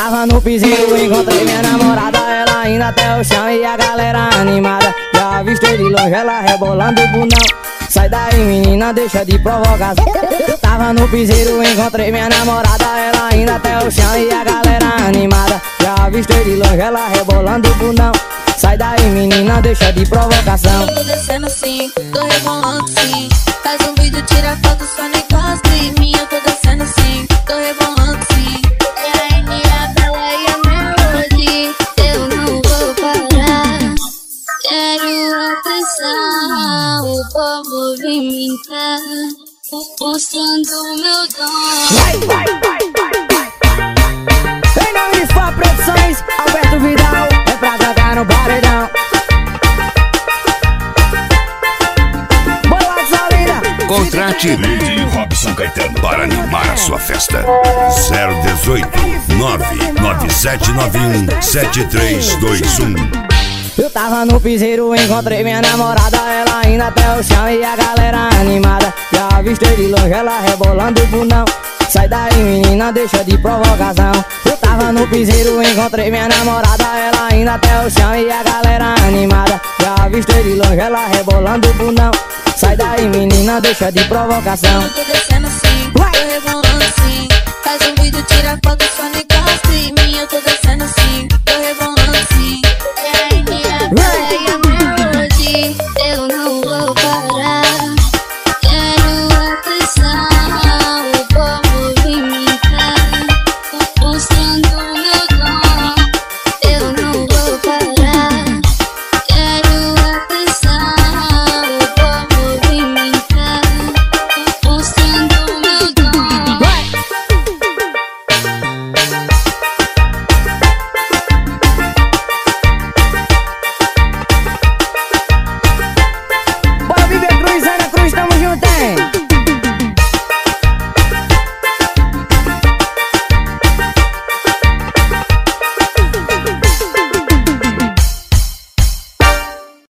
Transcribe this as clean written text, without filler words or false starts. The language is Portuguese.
tava no piseiro, encontrei minha namorada, ela indo até o chão e a galera animada. Já avistei de longe ela rebolando o bundão. Sai daí menina, deixa de provocação. Tava no piseiro, encontrei minha namorada, ela indo até o chão e a galera animada. Já avistei de longe ela rebolando o bundão. Sai daí menina, deixa de provocação. Eu tô descendo assim, tô rebolando sim. Faz um vídeo, tira foto, só não encosta em mim. Eu tô descendo assim, tô rebolando sim. É a Enia, Bela e a Melody. Eu não vou parar. Quero atenção, vou movimentar, mostrando o meu dom. Em nome de Fá Produções, Alberto Vidal, é pra cantar no paredão. Boa, Saurina. Contrate Lady Robson Caetano para animar a sua festa. 018 99791 7321. Eu tava no piseiro, encontrei minha namorada, ela indo até o chão e a galera animada. Já avistei de longe ela rebolando o bundão. Sai daí menina, deixa de provocação. Eu tava no piseiro, encontrei minha namorada, ela indo até o chão e a galera animada. Já avistei de longe ela rebolando o bundão. Sai daí menina, deixa de provocação. Eu tô descendo assim, tô rebolando assim. Faz um vídeo, tira foto, só não